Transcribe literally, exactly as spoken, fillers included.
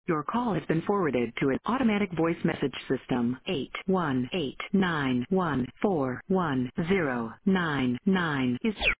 Your call has been forwarded to an automatic voice message system. Eight one eight nine one four one zero nine nine is